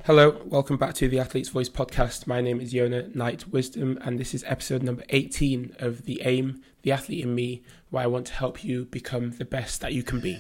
Hello, welcome back to the Athlete's Voice podcast. My name is Yona Knight Wisdom, and this is episode number 18 of The Aim, The Athlete in Me, where I want to help you become the best that you can be.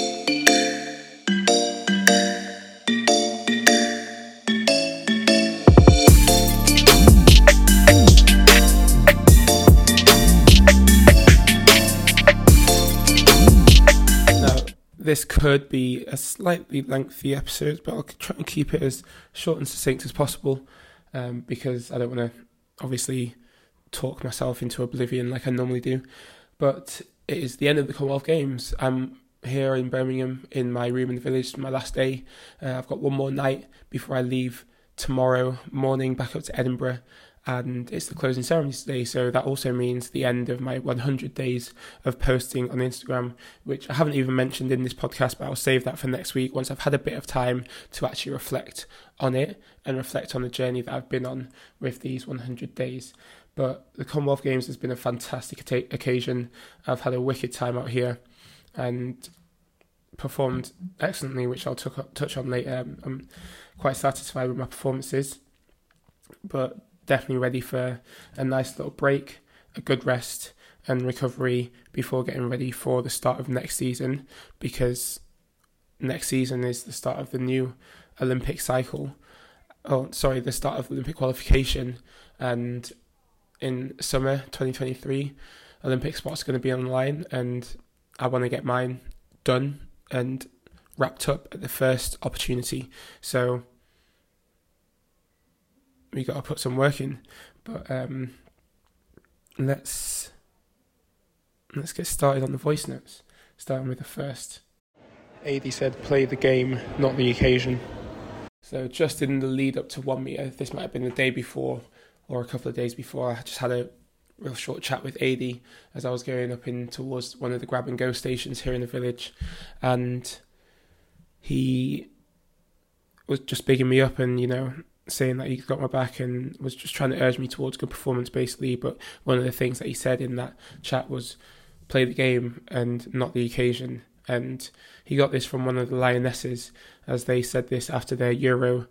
This could be a slightly lengthy episode, but I'll try and keep it as short and succinct as possible because I don't want to obviously talk myself into oblivion like I normally do. But it is the end of the Commonwealth Games. I'm here in Birmingham in my room in the village, my last day. I've got one more night before I leave tomorrow morning back up to Edinburgh. And it's the closing ceremony today, so that also means the end of my 100 days of posting on Instagram, which I haven't even mentioned in this podcast, but I'll save that for next week once I've had a bit of time to actually reflect on it and reflect on the journey that I've been on with these 100 days. But the Commonwealth Games has been a fantastic occasion. I've had a wicked time out here and performed excellently, which I'll touch on later. I'm quite satisfied with my performances, but definitely ready for a nice little break, a good rest and recovery before getting ready for the start of next season, because next season is the start of the new Olympic cycle. The start of Olympic qualification, and in summer 2023 Olympic spots are going to be online, and I want to get mine done and wrapped up at the first opportunity. So we got to put some work in, but let's get started on the voice notes, starting with the first. AD said, play the game, not the occasion. So just in the lead up to 1 metre, this might have been the day before or a couple of days before, I just had a real short chat with AD as I was going up in towards one of the grab and go stations here in the village, and he was just bigging me up and, saying that he got my back and was just trying to urge me towards good performance basically. But one of the things that he said in that chat was play the game and not the occasion, and he got this from one of the Lionesses, as they said this after their Euro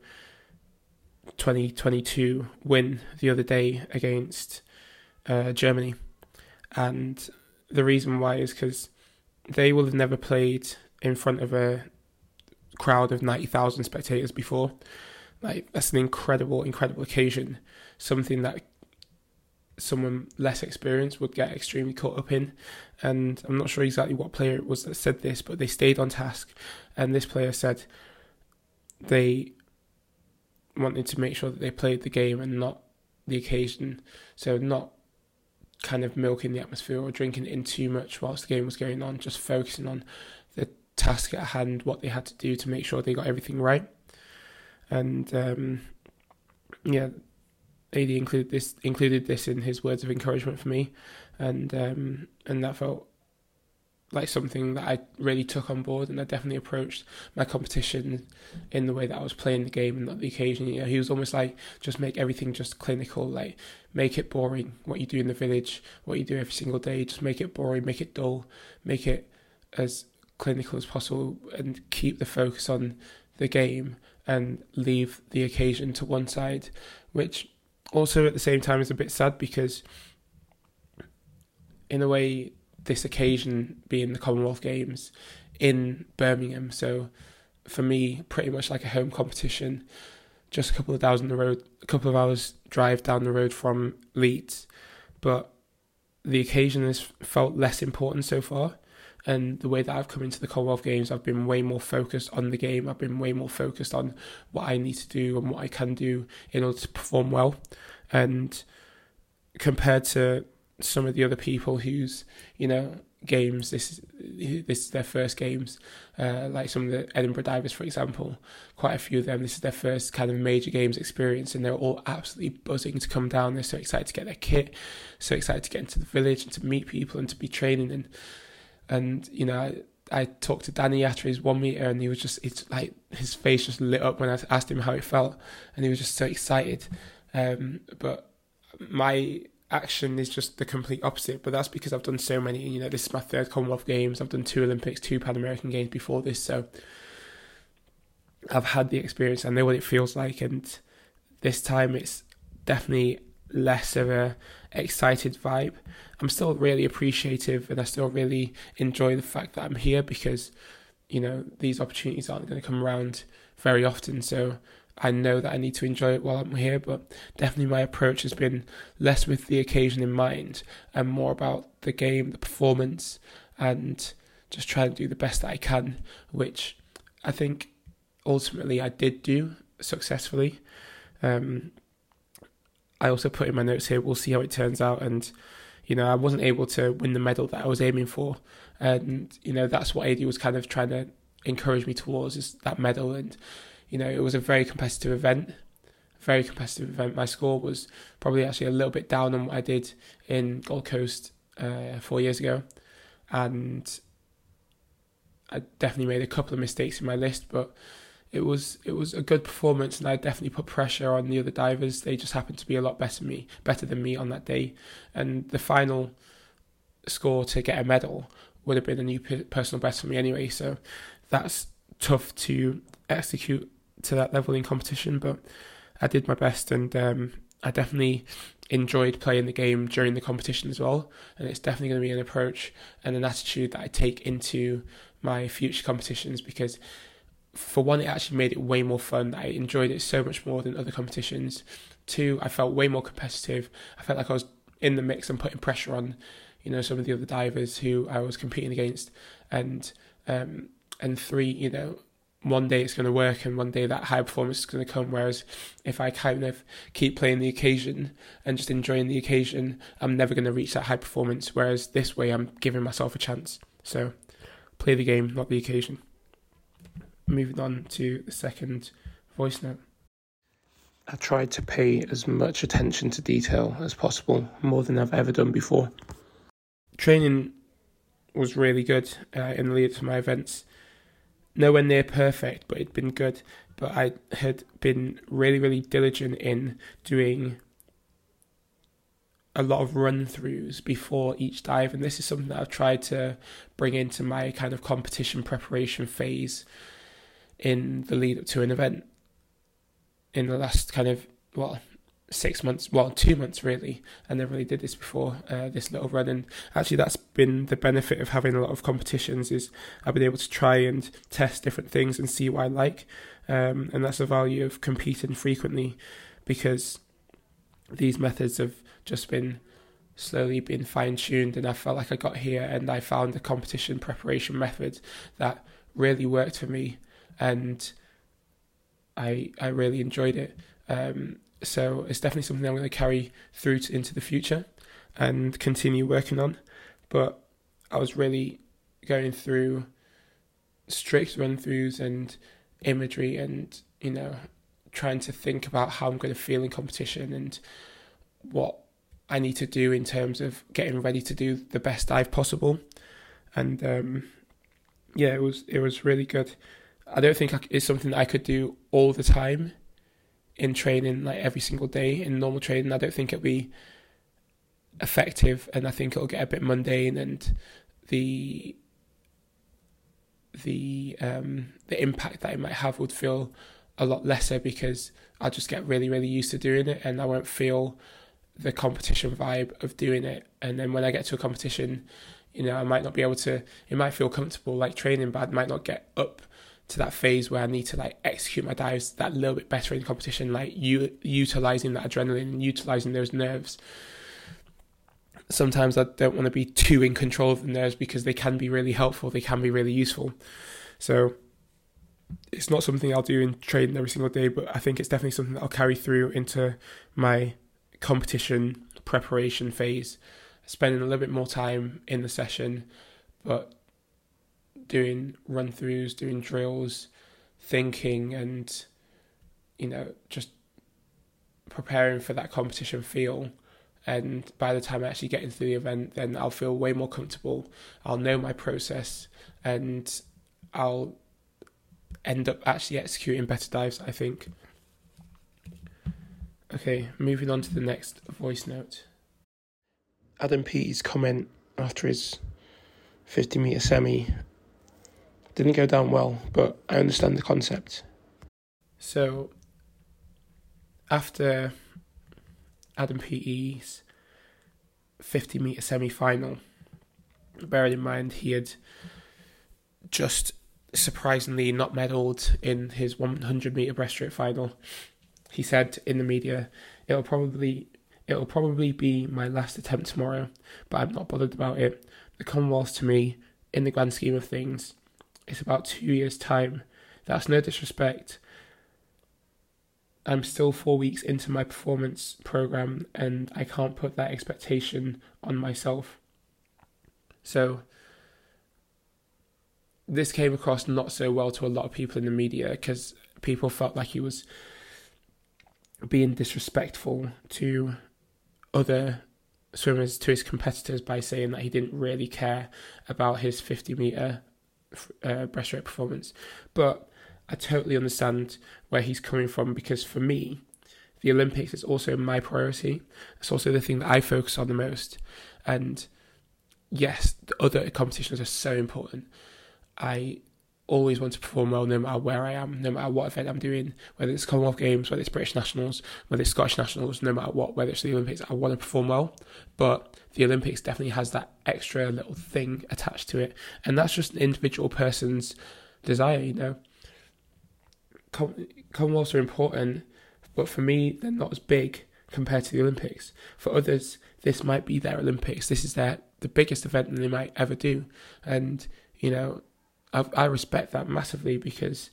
2022 win the other day against Germany. And the reason why is because they will have never played in front of a crowd of 90,000 spectators before. That's an incredible occasion, something that someone less experienced would get extremely caught up in. And I'm not sure exactly what player it was that said this, but they stayed on task. And this player said they wanted to make sure that they played the game and not the occasion. So not kind of milking the atmosphere or drinking in too much whilst the game was going on, just focusing on the task at hand, what they had to do to make sure they got everything right. And AD included this in his words of encouragement for me, and that felt like something that I really took on board, and I definitely approached my competition in the way that I was playing the game and not the occasion. He was almost like, just make everything just clinical, like make it boring, what you do in the village, what you do every single day, just make it boring, make it dull, make it as clinical as possible, and keep the focus on the game and leave the occasion to one side, which also at the same time is a bit sad, because in a way this occasion being the Commonwealth Games in Birmingham, so for me pretty much like a home competition, just a couple of hours drive down the road from Leeds, but the occasion has felt less important so far. And the way that I've come into the Commonwealth Games, I've been way more focused on the game. I've been way more focused on what I need to do and what I can do in order to perform well. And compared to some of the other people whose, games, this is their first games, like some of the Edinburgh Divers, for example, quite a few of them, this is their first kind of major games experience, and they're all absolutely buzzing to come down. They're so excited to get their kit, so excited to get into the village and to meet people and to be training. And I talked to Danny after his 1 metre, and he was it's like his face just lit up when I asked him how it felt, and he was just so excited. But my action is just the complete opposite, but that's because I've done so many. This is my third Commonwealth Games. I've done 2 Olympics, 2 Pan American Games before this, so I've had the experience. I know what it feels like, and this time it's definitely less of a excited vibe. I'm still really appreciative, and I still really enjoy the fact that I'm here because, these opportunities aren't going to come around very often. So I know that I need to enjoy it while I'm here, but definitely my approach has been less with the occasion in mind and more about the game, the performance, and just try to do the best that I can, which I think ultimately I did do successfully. I also put in my notes here, we'll see how it turns out. And, I wasn't able to win the medal that I was aiming for. And, that's what AD was kind of trying to encourage me towards, is that medal. And, it was a very competitive event. My score was probably actually a little bit down on what I did in Gold Coast 4 years ago. And I definitely made a couple of mistakes in my list, but it was a good performance, and I definitely put pressure on the other divers. They just happened to be a lot better than me on that day. And the final score to get a medal would have been a new personal best for me anyway. So that's tough to execute to that level in competition, but I did my best, and I definitely enjoyed playing the game during the competition as well. And it's definitely going to be an approach and an attitude that I take into my future competitions, because for one, it actually made it way more fun. I enjoyed it so much more than other competitions. Two, I felt way more competitive. I felt like I was in the mix and putting pressure on, some of the other divers who I was competing against. And three, one day it's going to work, and one day that high performance is going to come. Whereas if I kind of keep playing the occasion and just enjoying the occasion, I'm never going to reach that high performance. Whereas this way, I'm giving myself a chance. So play the game, not the occasion. Moving on to the second voice note. I tried to pay as much attention to detail as possible, more than I've ever done before. Training was really good in the lead up to my events. Nowhere near perfect, but it'd been good. But I had been really, really diligent in doing a lot of run-throughs before each dive, and this is something that I've tried to bring into my kind of competition preparation phase in the lead up to an event in the last 6 months, 2 months really. I never really did this before, this little run, and actually that's been the benefit of having a lot of competitions, is I've been able to try and test different things and see what I like, and that's the value of competing frequently, because these methods have just been slowly being fine-tuned, and I felt like I got here and I found a competition preparation method that really worked for me, and I really enjoyed it. So it's definitely something I'm going to carry through into the future and continue working on. But I was really going through strict run-throughs and imagery, and trying to think about how I'm going to feel in competition and what I need to do in terms of getting ready to do the best dive possible. And it was really good. I don't think it's something that I could do all the time in training, like every single day in normal training. I don't think it'll be effective, and I think it'll get a bit mundane, and the impact that it might have would feel a lot lesser, because I'll just get really, really used to doing it, and I won't feel the competition vibe of doing it. And then when I get to a competition, I might not be able to, it might feel comfortable like training, but I might not get up to that phase where I need to execute my dives that little bit better in competition, utilising that adrenaline and utilising those nerves. Sometimes I don't want to be too in control of the nerves, because they can be really helpful, they can be really useful. So it's not something I'll do in training every single day, but I think it's definitely something that I'll carry through into my competition preparation phase, spending a little bit more time in the session, but doing run-throughs, doing drills, thinking, and just preparing for that competition feel. And by the time I actually get into the event, then I'll feel way more comfortable. I'll know my process, and I'll end up actually executing better dives, I think. Okay, moving on to the next voice note. Adam P's comment after his 50-metre semi didn't go down well, but I understand the concept. So after Adam Peaty's 50-metre semi-final, bearing in mind he had just surprisingly not medalled in his 100-metre breaststroke final, he said in the media, it'll probably be my last attempt tomorrow, but I'm not bothered about it. The Commonwealth to me, in the grand scheme of things, it's about 2 years' time. That's no disrespect. I'm still 4 weeks into my performance program and I can't put that expectation on myself. So this came across not so well to a lot of people in the media because people felt like he was being disrespectful to other swimmers, to his competitors, by saying that he didn't really care about his 50-metre breaststroke performance. But I totally understand where he's coming from, because for me, the Olympics is also my priority. It's also the thing that I focus on the most. And yes, the other competitions are so important. I always want to perform well no matter where I am, no matter what event I'm doing, whether it's Commonwealth Games, whether it's British Nationals, whether it's Scottish Nationals, no matter what, whether it's the Olympics, I want to perform well. But the Olympics definitely has that extra little thing attached to it. And that's just an individual person's desire, you know. Commonwealths are important, but for me, they're not as big compared to the Olympics. For others, this might be their Olympics. This is the biggest event that they might ever do. And, you know, I respect that massively, because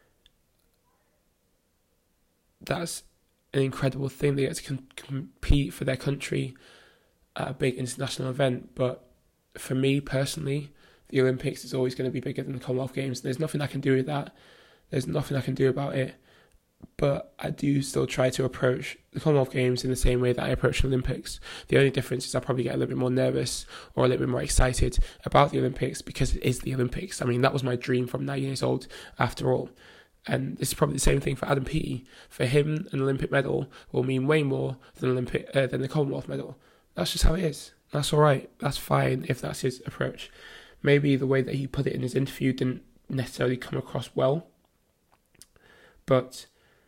that's an incredible thing. They get to compete for their country at a big international event. But for me personally, the Olympics is always going to be bigger than the Commonwealth Games. There's nothing I can do with that. There's nothing I can do about it. But I do still try to approach the Commonwealth Games in the same way that I approach the Olympics. The only difference is I probably get a little bit more nervous or a little bit more excited about the Olympics, because it is the Olympics. I mean, that was my dream from 9 years old, after all. And it's probably the same thing for Adam Peaty. For him, an Olympic medal will mean way more than the Commonwealth medal. That's just how it is. That's all right. That's fine if that's his approach. Maybe the way that he put it in his interview didn't necessarily come across well, but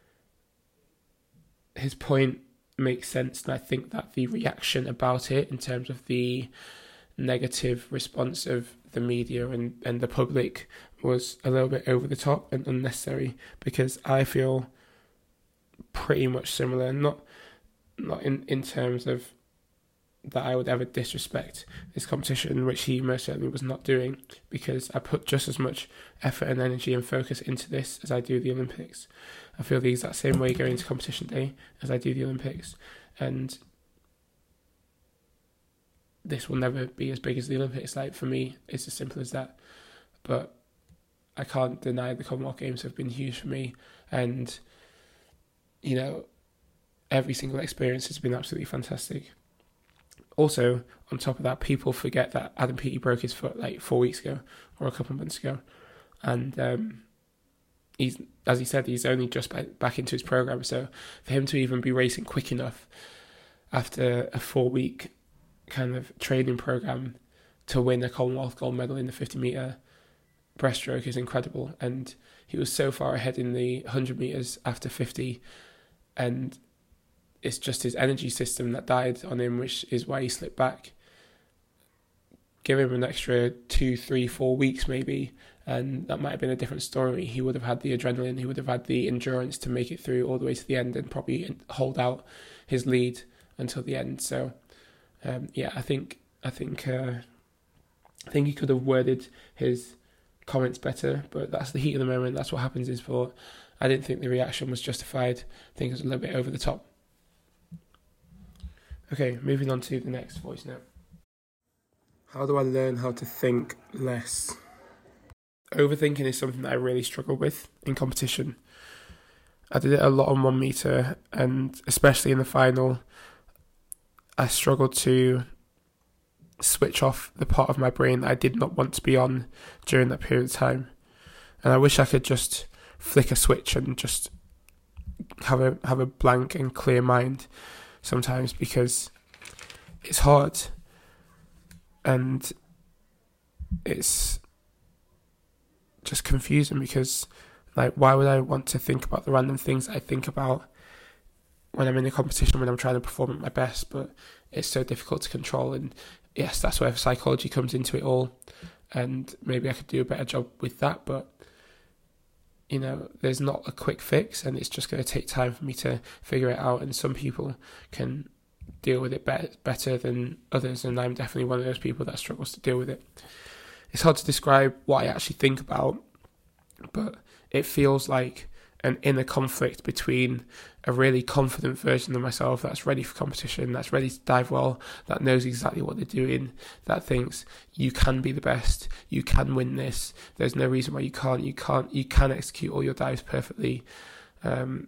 his point makes sense, and I think that the reaction about it, in terms of the negative response of the media and the public, was a little bit over the top and unnecessary, because I feel pretty much similar, not in terms of that I would ever disrespect this competition, which he most certainly was not doing, because I put just as much effort and energy and focus into this as I do the Olympics. I feel the exact same way going into competition day as I do the Olympics, and this will never be as big as the Olympics. Like, for me, it's as simple as that. But I can't deny the Commonwealth Games have been huge for me, and, you know, every single experience has been absolutely fantastic. Also, on top of that, people forget that Adam Peaty broke his foot like 4 weeks ago or a couple of months ago, and he's, as he said, he's only just back into his program. So for him to even be racing quick enough after a 4-week kind of training program to win a Commonwealth gold medal in the 50-metre breaststroke is incredible. And he was so far ahead in the 100 metres after 50, and it's just his energy system that died on him, which is why he slipped back. Give him an extra 2, 3, 4 weeks maybe, and that might have been a different story. He would have had the adrenaline, he would have had the endurance to make it through all the way to the end and probably hold out his lead until the end. So, I think he could have worded his comments better, but that's the heat of the moment. That's what happens in sport. I didn't think the reaction was justified. I think it was a little bit over the top. Okay, moving on to the next voice note. How do I learn how to think less? Overthinking is something that I really struggle with in competition. I did it a lot on 1 metre, and especially in the final, I struggled to switch off the part of my brain that I did not want to be on during that period of time. And I wish I could just flick a switch and just have a blank and clear mind sometimes, because it's hard and it's just confusing, because Like, why would I want to think about the random things I think about when I'm in a competition, when I'm trying to perform at my best? But it's so difficult to control, and yes, that's where psychology comes into it all, and maybe I could do a better job with that, but there's not a quick fix, and it's just going to take time for me to figure it out, and some people can deal with it better than others, and I'm definitely one of those people that struggles to deal with it. It's hard to describe what I actually think about, but it feels like an inner conflict between a really confident version of myself that's ready for competition, that's ready to dive well, that knows exactly what they're doing, that thinks you can be the best, you can win this, there's no reason why you can execute all your dives perfectly, and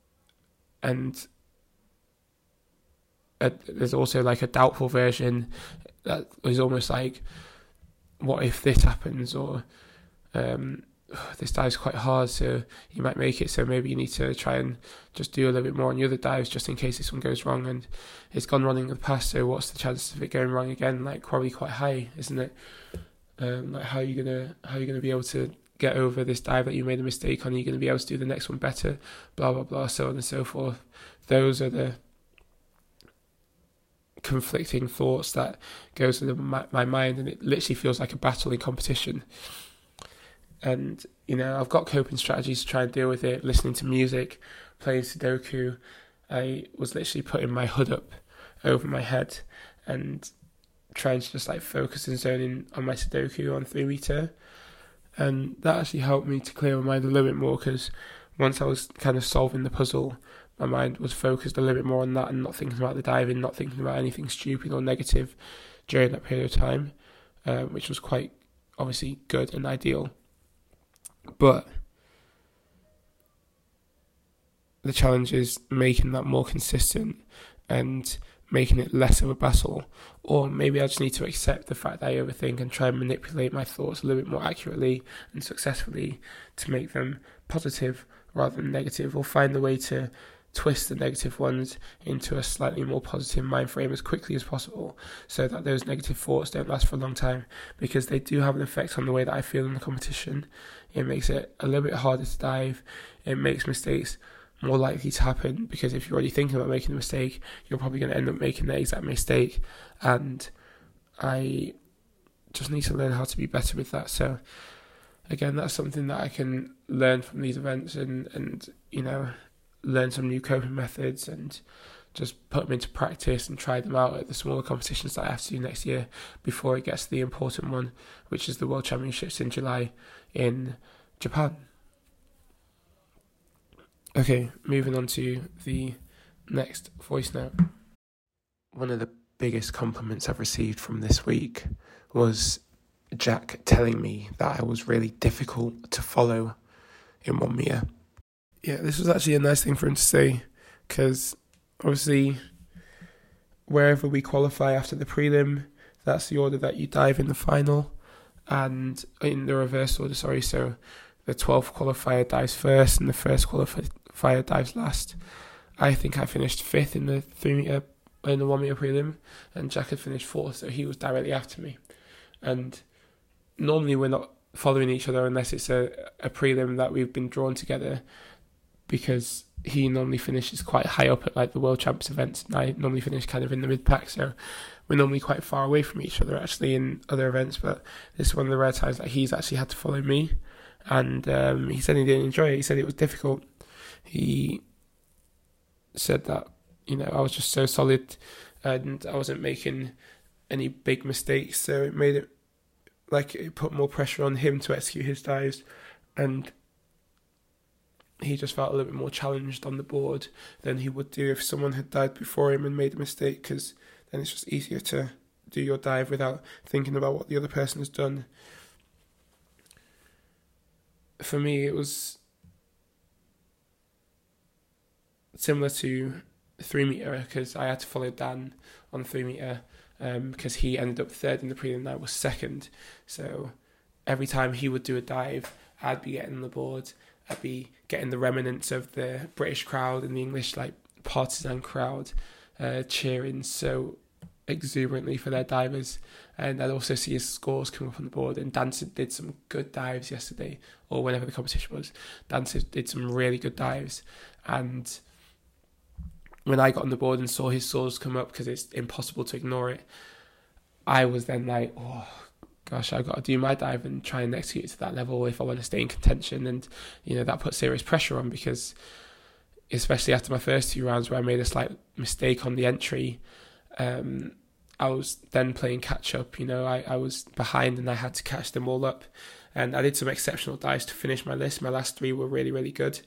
there's also like a doubtful version that is almost like, what if this happens, or this dive's quite hard, so you might make it, so maybe you need to try and just do a little bit more on the other dives just in case this one goes wrong, and it's gone wrong in the past, so what's the chances of it going wrong again? Like, probably quite high, isn't it? Like, how are you gonna be able to get over this dive that you made a mistake on? Are you going to be able to do the next one better? Blah blah blah, so on and so forth. Those are the conflicting thoughts that goes through my mind, and it literally feels like a battle in competition. And I've got coping strategies to try and deal with it, listening to music, playing Sudoku. I was literally putting my hood up over my head and trying to just like focus and zone in on my Sudoku on 3 meter, and that actually helped me to clear my mind a little bit more, because once I was kind of solving the puzzle, my mind was focused a little bit more on that and not thinking about the diving, not thinking about anything stupid or negative during that period of time, which was quite obviously good and ideal. But the challenge is making that more consistent and making it less of a battle. Or maybe I just need to accept the fact that I overthink and try and manipulate my thoughts a little bit more accurately and successfully to make them positive rather than negative, or find a way to twist the negative ones into a slightly more positive mind frame as quickly as possible, so that those negative thoughts don't last for a long time, because they do have an effect on the way that I feel in the competition. It makes it a little bit harder to dive. It makes mistakes more likely to happen, because if you're already thinking about making a mistake, you're probably going to end up making the exact mistake, and I just need to learn how to be better with that. So again, that's something that I can learn from these events, and learn some new coping methods and just put them into practice and try them out at the smaller competitions that I have to do next year before it gets to the important one, which is the World Championships in July in Japan. Okay, moving on to the next voice note. One of the biggest compliments I've received from this week was Jack telling me that I was really difficult to follow in 1 meter. Yeah, this was actually a nice thing for him to say, because obviously wherever we qualify after the prelim, that's the order that you dive in the final, and in the reverse order, so the 12th qualifier dives first and the first qualifier dives last. I think I finished 5th in the 3 meter, in the 1 meter prelim, and Jack had finished 4th, so he was directly after me. And normally we're not following each other unless it's a prelim that we've been drawn together, because he normally finishes quite high up at like the World Champs events, and I normally finish kind of in the mid-pack, so we're normally quite far away from each other actually in other events. But this is one of the rare times that he's actually had to follow me, and he said he didn't enjoy it. He said it was difficult. He said that I was just so solid and I wasn't making any big mistakes, so it made it like it put more pressure on him to execute his dives, and he just felt a little bit more challenged on the board than he would do if someone had dived before him and made a mistake, because then it's just easier to do your dive without thinking about what the other person has done. For me, it was similar to 3 meter, because I had to follow Dan on 3 meter because he ended up 3rd in the prelim and I was 2nd. So every time he would do a dive, I'd be getting on the board. I'd be getting the remnants of the British crowd and the English like partisan crowd cheering so exuberantly for their divers, and I'd also see his scores come up on the board. And Dan did some good dives yesterday, or whenever the competition was. Dan did some really good dives, and when I got on the board and saw his scores come up, because it's impossible to ignore it, I was then like, oh gosh, I've got to do my dive and try and execute to that level if I want to stay in contention. And that put serious pressure on, because especially after my first 2 rounds where I made a slight mistake on the entry, I was then playing catch up. I was behind and I had to catch them all up, and I did some exceptional dives to finish my list. My last 3 were really, really good,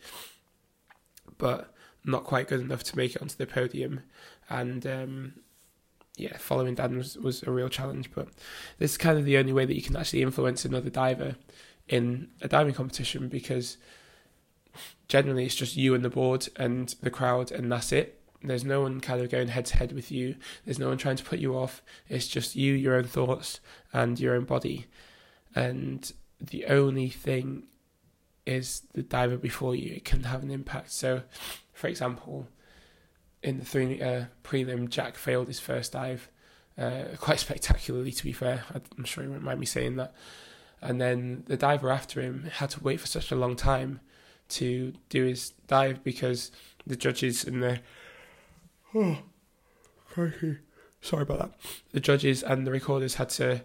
but not quite good enough to make it onto the podium. And following Dan was a real challenge. But this is kind of the only way that you can actually influence another diver in a diving competition, because generally it's just you and the board and the crowd, and that's it. There's no one kind of going head to head with you. There's no one trying to put you off. It's just you, your own thoughts, and your own body. And the only thing is the diver before you. It can have an impact. So, for example, in the 3-metre prelim, Jack failed his first dive, quite spectacularly, to be fair. I'm sure he won't mind me saying that. And then the diver after him had to wait for such a long time to do his dive, because the judges and the... Oh, crikey. Sorry about that. The judges and the recorders had to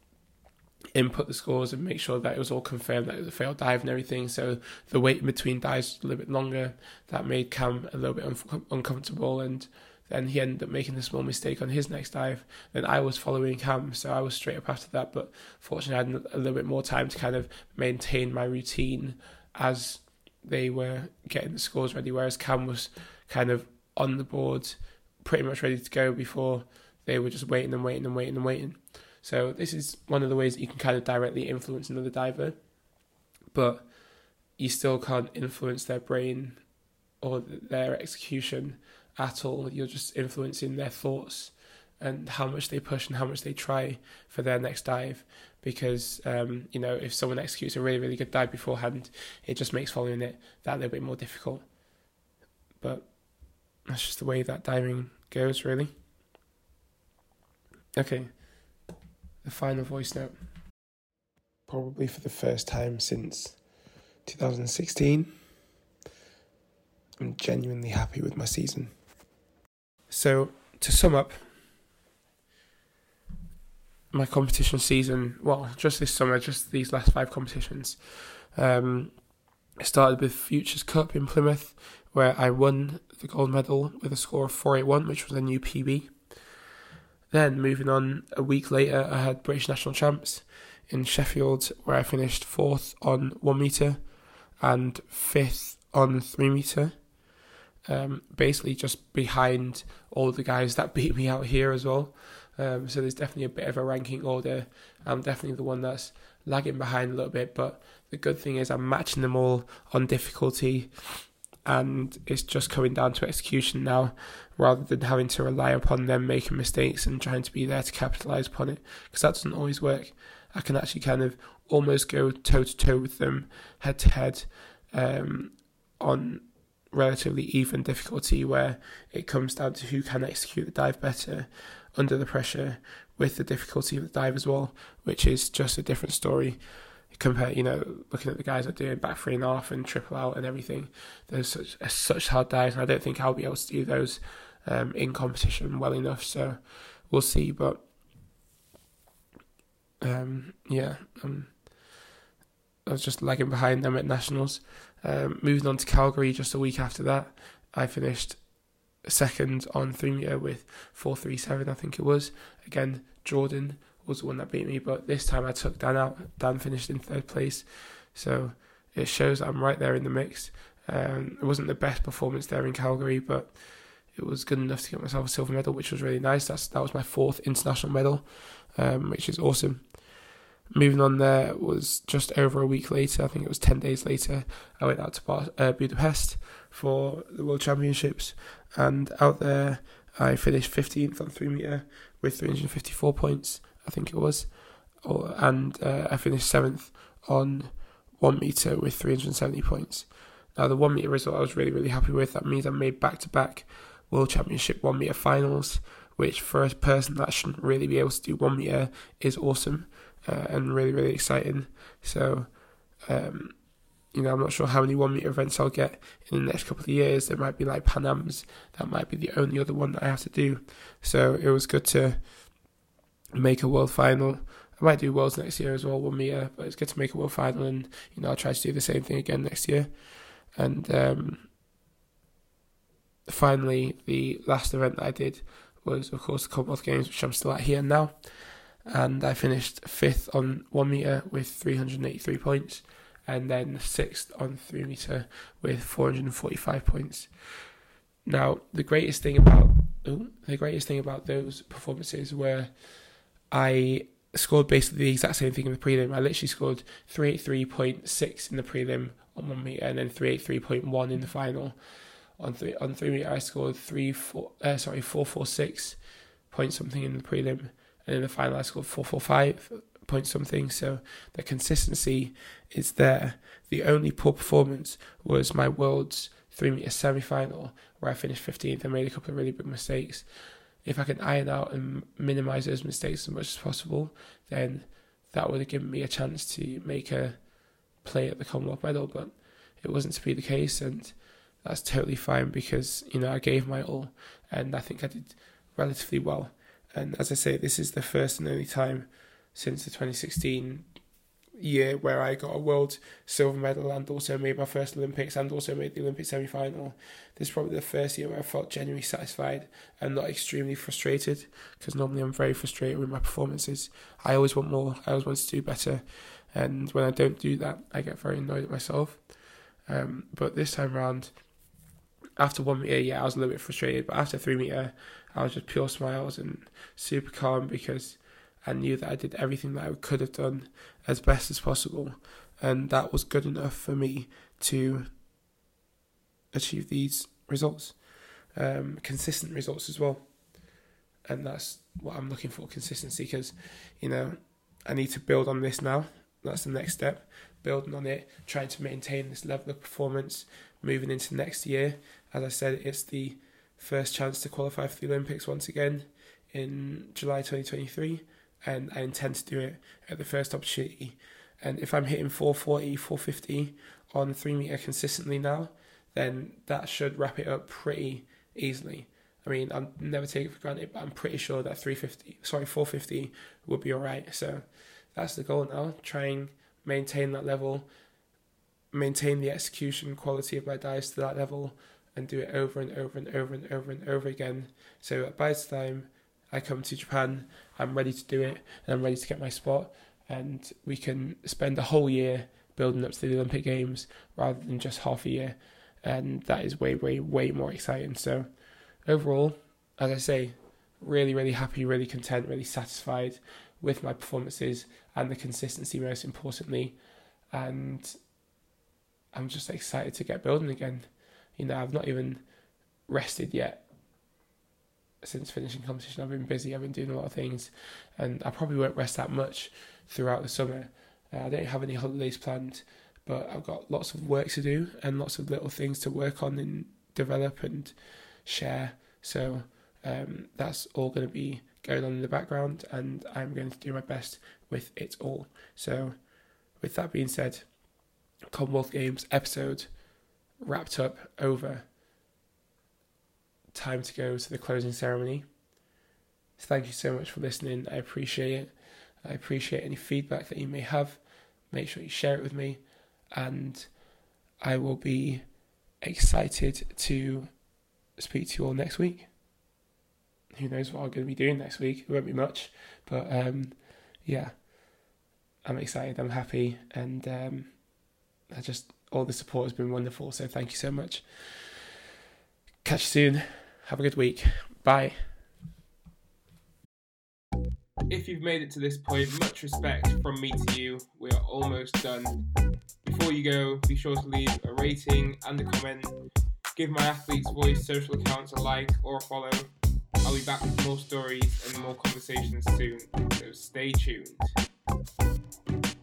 input the scores and make sure that it was all confirmed that it was a failed dive and everything. So the wait in between dives was a little bit longer. That made Cam a little bit uncomfortable, and then he ended up making a small mistake on his next dive. Then I was following Cam, so I was straight up after that. But fortunately, I had a little bit more time to kind of maintain my routine as they were getting the scores ready, whereas Cam was kind of on the board, pretty much ready to go before they were just waiting. So this is one of the ways that you can kind of directly influence another diver, but you still can't influence their brain or their execution at all. You're just influencing their thoughts and how much they push and how much they try for their next dive. Because, if someone executes a really, really good dive beforehand, it just makes following it that little bit more difficult. But that's just the way that diving goes, really. Okay, the final voice note. Probably for the first time since 2016, I'm genuinely happy with my season. So, to sum up, my competition season, just this summer, just these last 5 competitions. I started with Futures Cup in Plymouth, where I won the gold medal with a score of 481, which was a new PB. Then, moving on, a week later, I had British National Champs in Sheffield, where I finished 4th on 1 metre and 5th on 3 metre. Basically just behind all the guys that beat me out here as well. So there's definitely a bit of a ranking order. I'm definitely the one that's lagging behind a little bit, but the good thing is I'm matching them all on difficulty, and it's just coming down to execution now, rather than having to rely upon them making mistakes and trying to be there to capitalise upon it, because that doesn't always work. I can actually kind of almost go toe-to-toe with them, head-to-head, on relatively even difficulty, where it comes down to who can execute the dive better under the pressure, with the difficulty of the dive as well, which is just a different story. Compare, looking at the guys that are doing back 3.5 and triple out and everything, there's such hard dives, and I don't think I'll be able to do those in competition well enough. So we'll see. But I was just lagging behind them at nationals. Moving on to Calgary, just a week after that, I finished 2nd on 3 metre with 437, I think it was. Again, Jordan was the one that beat me, but this time I took Dan out. Dan finished in 3rd place, so it shows that I'm right there in the mix. It wasn't the best performance there in Calgary, but it was good enough to get myself a silver medal, which was really nice. That was my 4th international medal, which is awesome. Moving on, there was just over a week later, I think it was 10 days later, I went out to Budapest for the World Championships, and out there I finished 15th on 3 metre with 354 points, I think it was, and I finished 7th on 1 metre with 370 points. Now, the 1 metre result I was really, really happy with. That means I made back-to-back World Championship 1 metre finals, which for a person that shouldn't really be able to do 1 meter is awesome and really, really exciting. So, I'm not sure how many 1 meter events I'll get in the next couple of years. There might be like Pan Am's, that might be the only other one that I have to do. So it was good to make a world final. I might do worlds next year as well, 1 meter, but it's good to make a world final, and I'll try to do the same thing again next year. And finally, the last event that I did was, of course, the Commonwealth Games, which I'm still at here now, and I finished 5th on 1 meter with 383 points, and then 6th on 3 meter with 445 points. Now, the greatest thing about those performances were I scored basically the exact same thing in the prelim. I literally scored 383.6 in the prelim on 1 meter, and then 383.1 in the final. On 3 meter, I scored 446 point something in the prelim, and in the final, I scored 445 point something. So the consistency is there. The only poor performance was my world's 3 meter semi-final, where I finished 15th and made a couple of really big mistakes. If I can iron out and minimise those mistakes as much as possible, then that would have given me a chance to make a play at the Commonwealth medal, but it wasn't to be the case, and that's totally fine because, I gave my all, and I think I did relatively well. And as I say, this is the first and only time since the 2016 year where I got a world silver medal and also made my first Olympics and also made the Olympic semi-final. This is probably the first year where I felt genuinely satisfied and not extremely frustrated, because normally I'm very frustrated with my performances. I always want more, I always want to do better, and when I don't do that, I get very annoyed at myself. But this time around, after 1 meter, I was a little bit frustrated, but after 3 meter, I was just pure smiles and super calm, because I knew that I did everything that I could have done as best as possible, and that was good enough for me to achieve these results, consistent results as well. And that's what I'm looking for, consistency, because I need to build on this now. That's the next step, building on it, trying to maintain this level of performance moving into next year. As I said, it's the first chance to qualify for the Olympics once again in July 2023, and I intend to do it at the first opportunity. And if I'm hitting 440, 450 on 3 meter consistently now, then that should wrap it up pretty easily. I mean, I'm never taking it for granted, but I'm pretty sure that 450 would be alright. So that's the goal now. Try and maintain that level, maintain the execution quality of my dives to that level, and do it over and over and over and over and over again. So by the time I come to Japan, I'm ready to do it, and I'm ready to get my spot, and we can spend a whole year building up to the Olympic Games rather than just half a year, and that is way, way, way more exciting. So overall, as I say, really, really happy, really content, really satisfied with my performances and the consistency, most importantly, and I'm just excited to get building again. I've not even rested yet since finishing competition. I've been busy, I've been doing a lot of things, and I probably won't rest that much throughout the summer. I don't have any holidays planned, but I've got lots of work to do and lots of little things to work on and develop and share. So that's all going to be going on in the background, and I'm going to do my best with it all. So with that being said, Commonwealth Games episode wrapped up, over. Time to go to the closing ceremony. So thank you so much for listening. I appreciate it. I appreciate any feedback that you may have. Make sure you share it with me, and I will be excited to speak to you all next week. Who knows what I'm going to be doing next week? It won't be much, but I'm excited, I'm happy, and all the support has been wonderful, so thank you so much. Catch you soon. Have a good week. Bye. If you've made it to this point, much respect from me to you. We are almost done. Before you go, be sure to leave a rating and a comment. Give My Athlete's Voice social accounts a like or a follow. I'll be back with more stories and more conversations soon, so stay tuned.